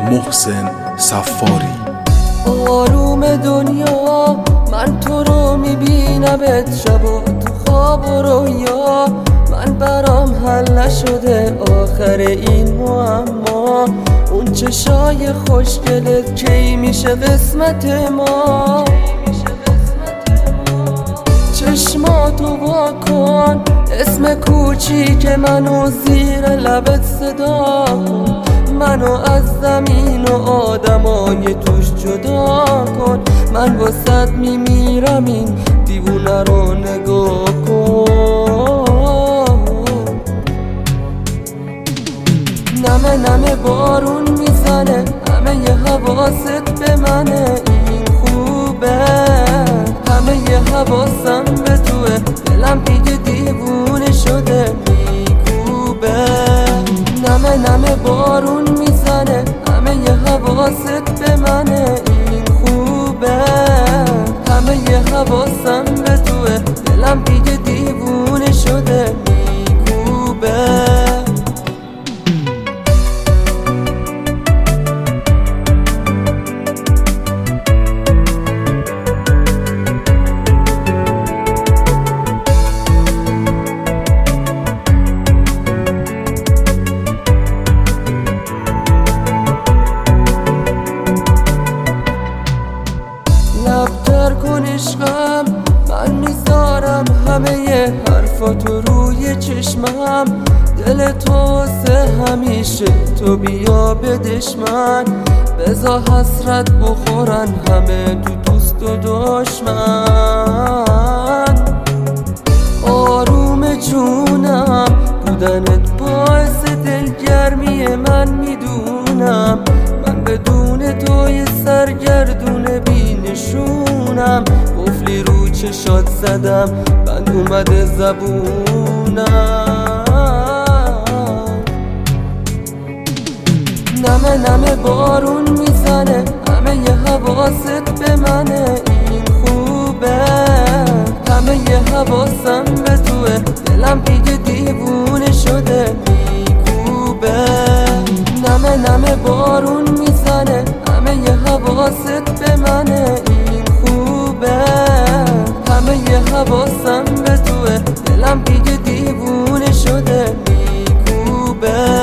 محسن صفاری. آروم دنیا من تو رو میبینمت شبا تو خواب و رویا، من برام حل نشده آخر این معما. اون چشای خوشگلت کی میشه قسمت ما؟ چشماتو وا کن، اسم کوچیک منو زیر لبت صدا کن، منو از زمین و آدمای توش جدا کن. من واسد میمیرم این دیوونه رو نگاه کن. نمه نمه بارون میزنه، همه ی حواست به منه، این خوبه همه ی حواسم به توه، دلم دیگه دیوونه شده میکوبه. نمه نمه بارون میزنه، همه ی حواست به منه، این خوبه همه ی حواسم به توه، دلم دیگه دیوونه شده میکوبه. لبتر کن عشقم، من میذارم همه ی حرفاتو روی چشمم، دل تو واسه همیشه تو بیا بدش من، بذار حسرت بخورن همه تو دوست و دشمن. آروم جونم بودنت باعث دلگرمی من میدونم، من بدون توی سرگردون بینشونم، قفلی رو چشات زدم بند اومده زبونم. نمه نمه بارون میزنه، همه ی حواست به منه، این خوبه همه ی حواسم به توه، دلم دیگه دیوونه شده میکوبه. نمه نمه بارون میزنه، همه ی حواست به منه، این خوبه همه ی حواسم به توه، دلم دیگه دیوونه شده میکوبه.